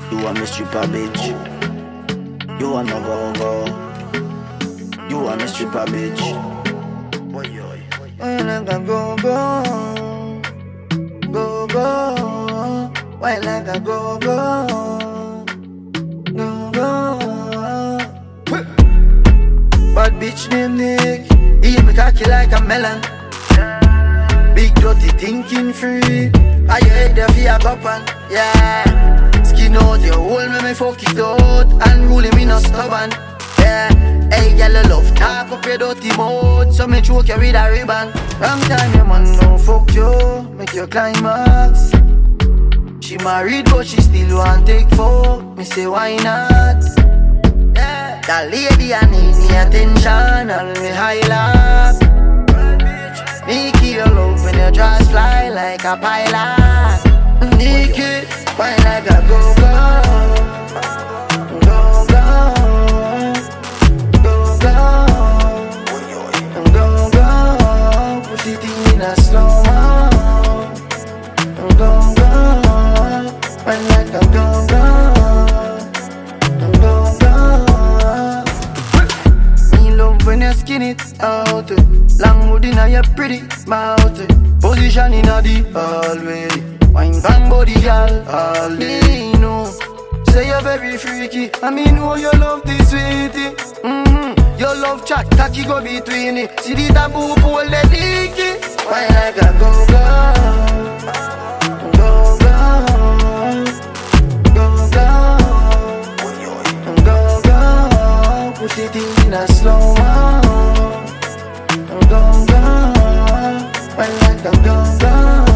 You want me stripper bitch. You want no go. You want me stripper bitch. When I can go. When I can go. Bad bitch named Nick. Eat me cocky like a melon. Big dirty thinking free. Are you head there for your boppan? Yeah. Skin out your hole, me fuck it out. And ruling me no stubborn. Yeah. Hey girl, you love talk up your dirty mouth. So me choke you with a ribbon. Wrong time your man don't fuck you. Make your climax. She married but she still want take fuck. Me say why not? Yeah. That lady I need me attention. And me highlight. Me keep your love when your jaws fly like a pilot. Naked, wine like a go-go. Push it in a slow-mo. Wine like a go-go. Me love when you skin it out. Long hood inna your pretty mouth. Position inna the hallway. Wine bang body girl all day. No, say you're very freaky. I mean, know you love this sweetie. Your love chat cocky go between it. See the taboo pull the dicky. Wine like a go-go. Push it in a slow-mo. Wine like a go-go.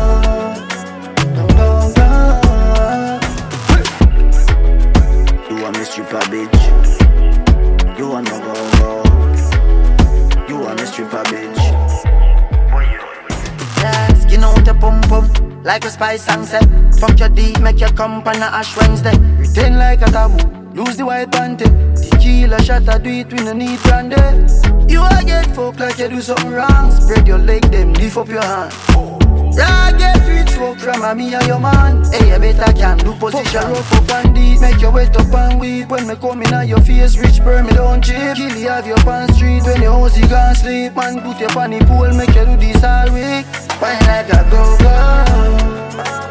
You want me stripper bitch. You want no go. You want me stripper bitch. Yeah, skin out your pum like a spice sunset. Fuck your D, make your come on a Ash Wednesday. Retain like a taboo, lose the white panty. Tequila shot, I do it, we no need brandy. You a get fuck like you do something wrong. Spread your leg, then lift up your hand. Yeah, get rich fuck from me and your man. Hey, you better can do position. Rough up and deep, make you wet up and weep. When me come in at your face, rich per me don't chip. Kill you have your pants street when your house you can't sleep. Man, put your pan the pool, make you do this all week. Wine like a go-go.